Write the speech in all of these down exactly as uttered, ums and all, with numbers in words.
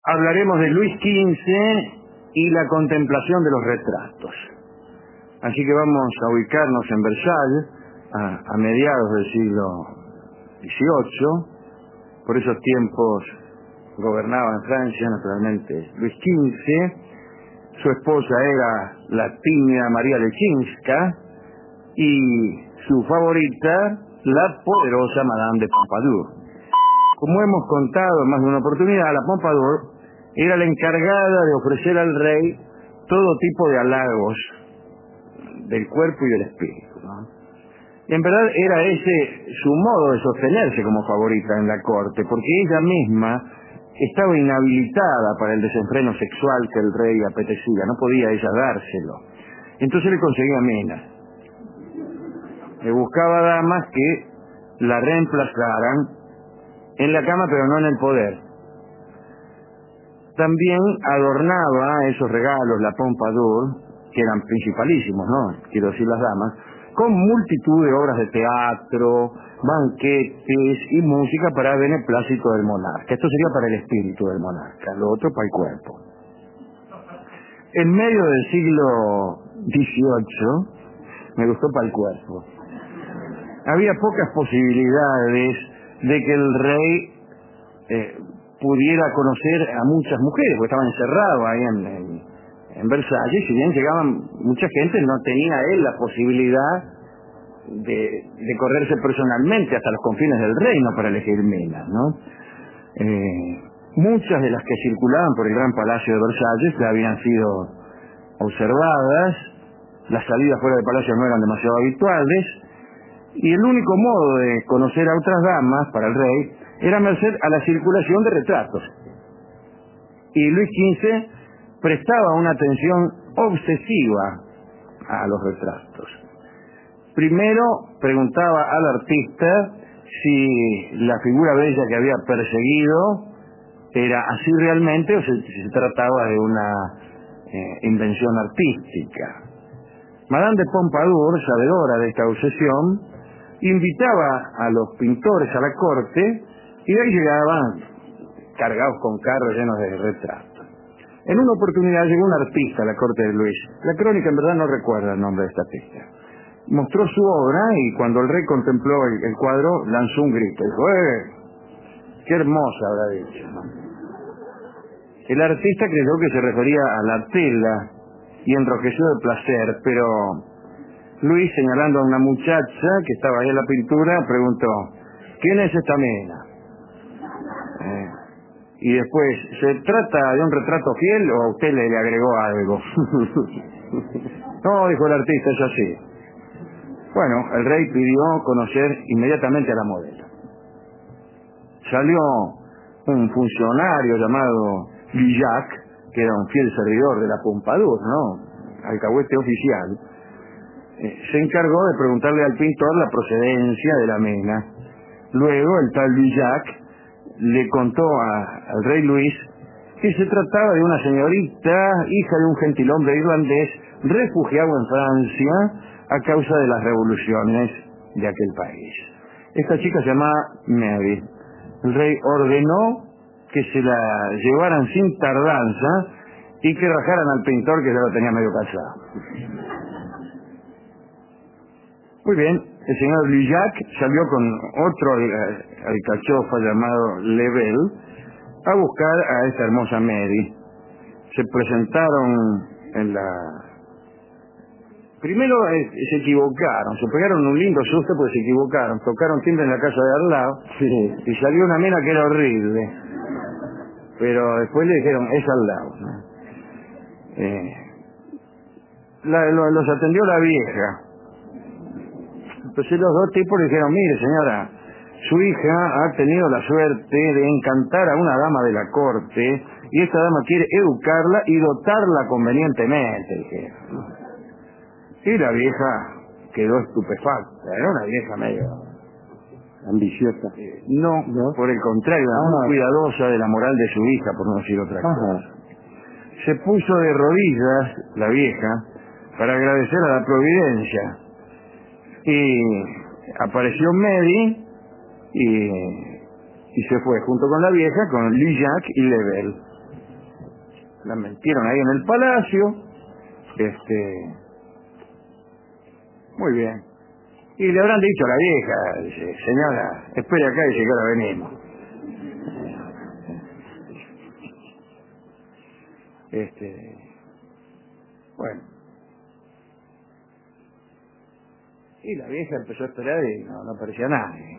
hablaremos de Luis quince y la contemplación de los retratos. Así que vamos a ubicarnos en Versalles, a, a mediados del siglo dieciocho. Por esos tiempos gobernaba en Francia, naturalmente, Luis quince. Su esposa era la tímida María Leczinska y su favorita, la poderosa Madame de Pompadour. Como hemos contado en más de una oportunidad, la Pompadour era la encargada de ofrecer al rey todo tipo de halagos del cuerpo y del espíritu, ¿no? Y en verdad era ese su modo de sostenerse como favorita en la corte, porque ella misma estaba inhabilitada para el desenfreno sexual que el rey apetecía, no podía ella dárselo. Entonces le conseguía minas. Le buscaba damas que la reemplazaran en la cama, pero no en el poder. También adornaba esos regalos, la Pompadour, que eran principalísimos, ¿no? Quiero decir las damas, con multitud de obras de teatro, banquetes y música para beneplácito del monarca. Esto sería para el espíritu del monarca, lo otro para el cuerpo. En medio del siglo dieciocho, me gustó para el cuerpo, había pocas posibilidades de que el rey eh, pudiera conocer a muchas mujeres, porque estaban encerrados ahí en, en, en Versalles. Si bien llegaban mucha gente, no tenía él la posibilidad de, de correrse personalmente hasta los confines del reino para elegir minas, ¿no? Eh, muchas de las que circulaban por el gran palacio de Versalles ya habían sido observadas, las salidas fuera del palacio no eran demasiado habituales, y el único modo de conocer a otras damas para el rey era merced a la circulación de retratos. Y Luis quince prestaba una atención obsesiva a los retratos. Primero preguntaba al artista si la figura bella que había perseguido era así realmente o si se trataba de una eh, invención artística. Madame de Pompadour, sabedora de esta obsesión, invitaba a los pintores a la corte y de ahí llegaban cargados con carros llenos de retratos. En una oportunidad llegó un artista a la corte de Luis. La crónica en verdad no recuerda el nombre de este artista. Mostró su obra y cuando el rey contempló el, el cuadro lanzó un grito. Dijo, ¡eh! ¡Qué hermosa! Habrá dicho, ¿no? El artista creyó que se refería a la tela y enrojeció de placer, pero Luis, señalando a una muchacha que estaba ahí en la pintura, preguntó, ¿quién es esta mina? Eh, y después, ¿se trata de un retrato fiel o a usted le, le agregó algo? No, dijo el artista, es así. Bueno, el rey pidió conocer inmediatamente a la modelo. Salió un funcionario llamado Guillac, que era un fiel servidor de la Pompadour, ¿no? Alcahuete oficial. Eh, se encargó de preguntarle al pintor la procedencia de la mina. Luego el tal Guillac le contó a, al rey Luis que se trataba de una señorita, hija de un gentilhombre irlandés, refugiado en Francia a causa de las revoluciones de aquel país. Esta chica se llamaba Mary. El rey ordenó que se la llevaran sin tardanza y que rajaran al pintor que ya lo tenía medio casado. Muy bien, el señor Guillac salió con otro alcachofa llamado Lebel a buscar a esta hermosa Mary. Se presentaron en la... Primero eh, se equivocaron, se pegaron un lindo susto porque se equivocaron, tocaron timbre en la casa de al lado, sí, y salió una mina que era horrible, pero después le dijeron, es al lado, ¿no? Eh, la, lo, los atendió la vieja. Entonces los dos tipos le dijeron, mire señora, su hija ha tenido la suerte de encantar a una dama de la corte y esta dama quiere educarla y dotarla convenientemente, dijeron. Y la vieja quedó estupefacta, era una vieja medio ambiciosa. No, ¿no? Por el contrario, era muy cuidadosa de la moral de su hija, por no decir otra Ajá. cosa. Se puso de rodillas la vieja para agradecer a la providencia. Y apareció Mary y, y se fue junto con la vieja, con Guillac y Lebel. la metieron ahí en el palacio, este, muy bien. Y le habrán dicho a la vieja, dice, señora, espere acá, dice que ahora venimos. Este, bueno. Y la vieja empezó a esperar y no, no aparecía nadie.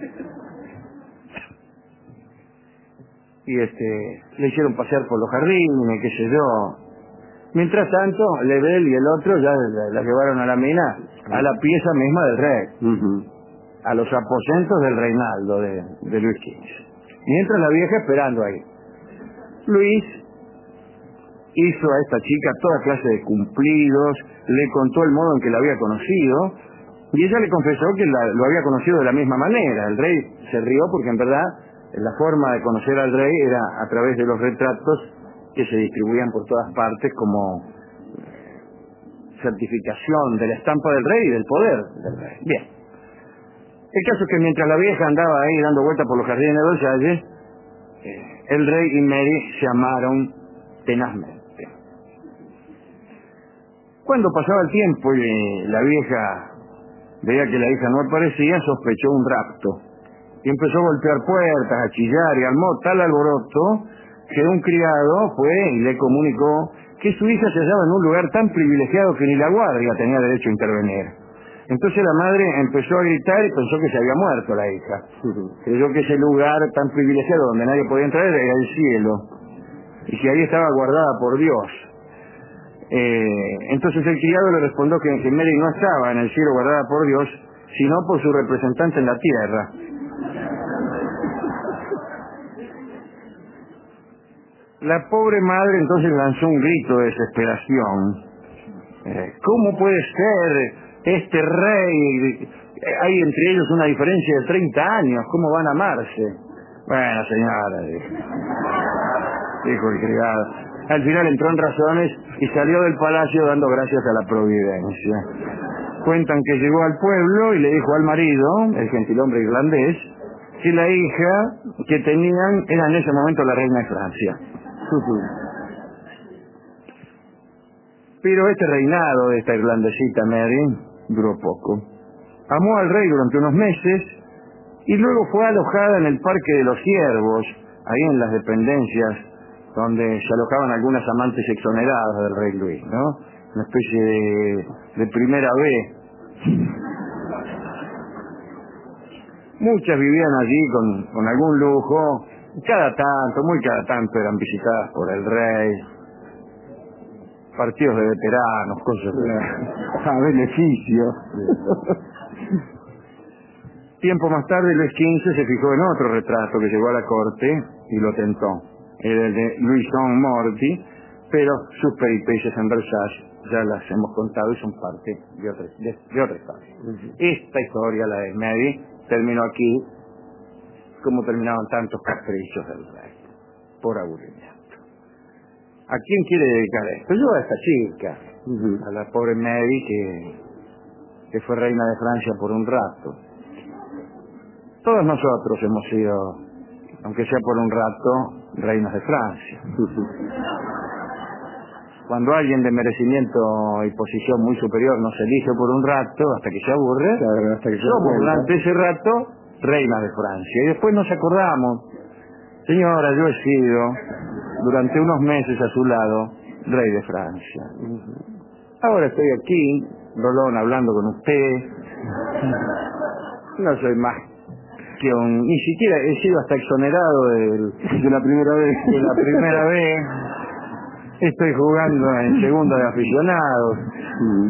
Y este, le hicieron pasear por los jardines, qué sé yo. Mientras tanto, Lebel y el otro ya la, la llevaron a la mina, a la pieza misma del rey, Uh-huh. a los aposentos del reinaldo de, de Luis quince. Mientras la vieja esperando ahí. Luis hizo a esta chica toda clase de cumplidos, le contó el modo en que la había conocido, y ella le confesó que la, lo había conocido de la misma manera. El rey se rió porque en verdad la forma de conocer al rey era a través de los retratos que se distribuían por todas partes como certificación de la estampa del rey y del poder del rey. Bien. El caso es que mientras la vieja andaba ahí dando vueltas por los jardines de Versalles, eh, el rey y Mary se amaron tenazmente. Cuando pasaba el tiempo y la vieja veía que la hija no aparecía, sospechó un rapto. Y empezó a golpear puertas, a chillar y armó tal alboroto que un criado fue y le comunicó que su hija se hallaba en un lugar tan privilegiado que ni la guardia tenía derecho a intervenir. Entonces la madre empezó a gritar y pensó que se había muerto la hija. Creyó que ese lugar tan privilegiado donde nadie podía entrar era el cielo y que ahí estaba guardada por Dios. Eh, entonces el criado le respondió que, que Mary no estaba en el cielo guardada por Dios, sino por su representante en la tierra. La pobre madre entonces lanzó un grito de desesperación. Eh, ¿Cómo puede ser este rey? Eh, hay entre ellos una diferencia de treinta años. ¿Cómo van a amarse? Bueno, señora, dijo, dijo el criado. Al final entró en razones y salió del palacio dando gracias a la providencia. Cuentan que llegó al pueblo y le dijo al marido, el gentilhombre irlandés, que la hija que tenían era en ese momento la reina de Francia. Pero este reinado de esta irlandesita Mary duró poco. Amó al rey durante unos meses y luego fue alojada en el Parque de los Ciervos, ahí en las dependencias donde se alojaban algunas amantes exoneradas del rey Luis, ¿no? Una especie de, de primera B. Muchas vivían allí con, con algún lujo, cada tanto, muy cada tanto eran visitadas por el rey, partidos de veteranos, cosas de, a beneficio. Tiempo más tarde, Luis quince se fijó en otro retrato que llegó a la corte y lo tentó. Era el de Louison Morty, pero sus peripecias en Versalles ya las hemos contado y son parte de otra, de, de otra historia. Uh-huh. Esta historia, la de Mary, terminó aquí como terminaban tantos caprichos del rey, por aburrimiento. ¿A quién quiere dedicar esto? Yo a esta chica, uh-huh. a la pobre Mary que, que fue reina de Francia por un rato. Todos nosotros hemos sido, aunque sea por un rato, reinas de Francia. Cuando alguien de merecimiento y posición muy superior nos elige por un rato, hasta que se aburre, claro, hasta que se somos aburre. durante ese rato reinas de Francia. Y después nos acordamos, señora, yo he sido durante unos meses a su lado rey de Francia. Ahora estoy aquí, Rolón, hablando con usted. No soy más que un... Ni siquiera he sido hasta exonerado del, de la primera vez. De la primera vez. Estoy jugando en segunda de aficionados. Uh-huh.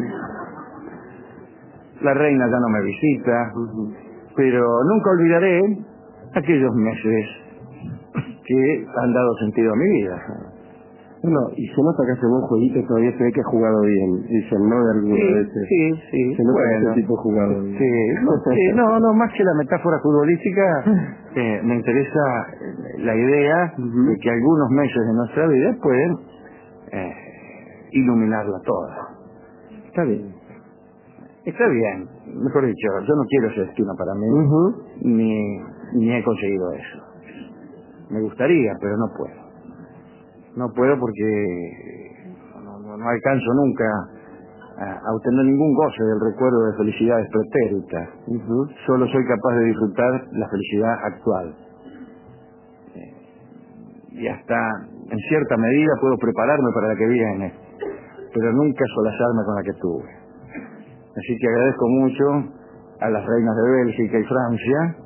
La reina ya no me visita. Uh-huh. Pero nunca olvidaré aquellos meses que han dado sentido a mi vida. No, y se nota que hace buen jueguito, todavía se ve que ha jugado bien, dicen, ¿no? De alguna sí, vez. Sí, sí, se nota bueno, que ese tipo ha jugado bien. Sí, no, sí, no, no, más que la metáfora futbolística, eh, me interesa la idea uh-huh. de que algunos meses de nuestra vida pueden eh, iluminarla toda. Está bien. Está bien, mejor dicho, yo no quiero ese destino para mí, uh-huh. ni, ni he conseguido eso. Me gustaría, pero no puedo. no puedo porque no, no, no alcanzo nunca a, a obtener ningún goce del recuerdo de felicidades pretéritas. Uh-huh. Solo soy capaz de disfrutar la felicidad actual. Eh, y hasta en cierta medida puedo prepararme para la que viene, pero nunca solazarme con la que tuve. Así que agradezco mucho a las reinas de Bélgica y Francia,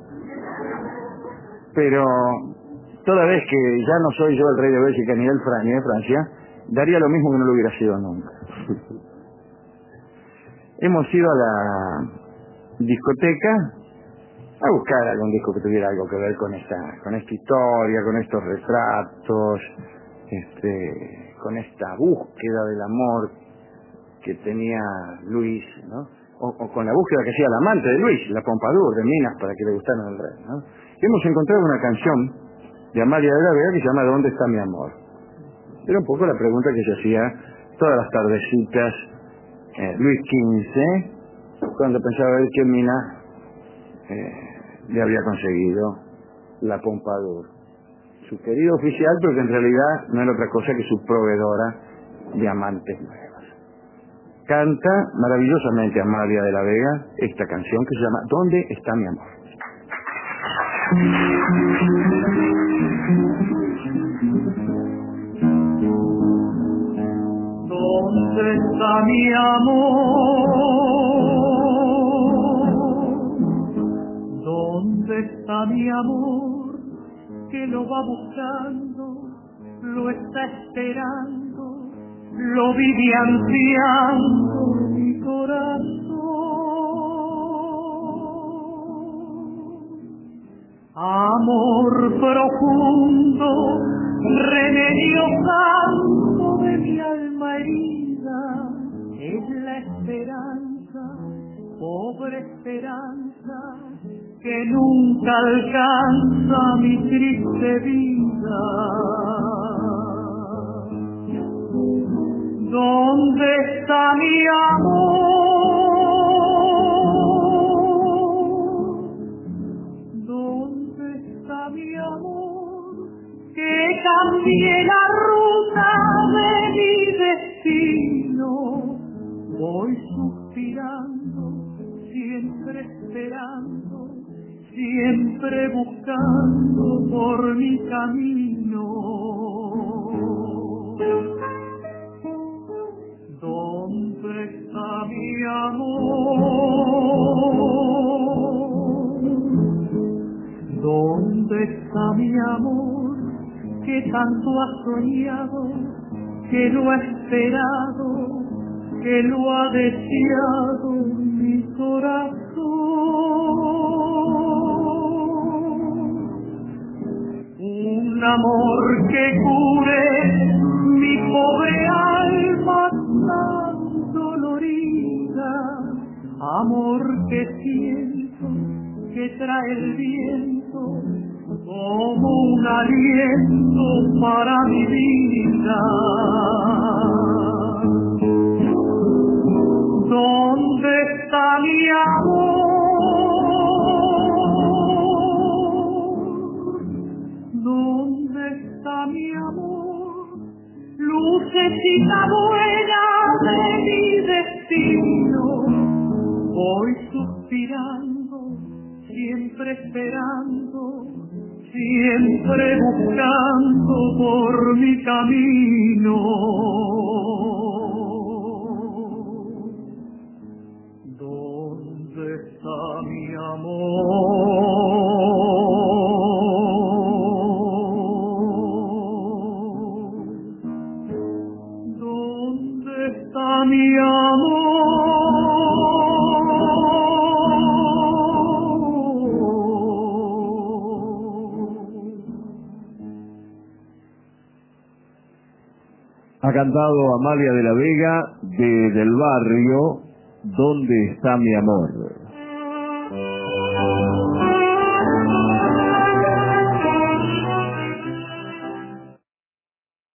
pero toda vez que ya no soy yo el rey de Bélgica ni, el Fra- ni de Francia, daría lo mismo que no lo hubiera sido nunca. Hemos ido a la discoteca a buscar algún disco que tuviera algo que ver con esta, con esta historia, con estos retratos, este, con esta búsqueda del amor que tenía Luis, ¿no? O, o con la búsqueda que hacía el amante de Luis, la Pompadour de Minas, para que le gustaran al rey, ¿no? Hemos encontrado una canción de Amalia de la Vega que se llama ¿Dónde está mi amor? Era un poco la pregunta que se hacía todas las tardecitas eh, Luis quince, cuando pensaba ver qué mina eh, le había conseguido la Pompadour. Su querido oficial, pero que en realidad no era otra cosa que su proveedora de amantes nuevas. Canta maravillosamente Amalia de la Vega esta canción que se llama ¿Dónde está mi amor? ¿Dónde está mi amor? ¿Dónde está mi amor? Que lo va buscando, lo está esperando, lo vive ansiando mi corazón. Amor profundo, remedio santo de mi alma herida, es la esperanza, pobre esperanza, que nunca alcanza mi triste vida. ¿Dónde está mi amor? ¿Dónde está mi amor? Que cambie la ruta de mi destino. Voy suspirando, siempre esperando, siempre buscando por mi camino. ¿Dónde está mi amor? ¿Dónde está mi amor? Que tanto ha soñado, que lo ha esperado, que lo ha deseado mi corazón. Un amor que cure mi pobre alma tan dolorida, amor que siento que trae el viento como un aliento para mi vida. ¿Dónde está mi amor? ¿Dónde está mi amor? Lucecita buena de mi destino, voy suspirando, siempre esperando, siempre buscando por mi camino. ¿Dónde está mi amor? ¿Dónde está mi Ha cantado Amalia de la Vega de Del Barrio, ¿Dónde está mi amor?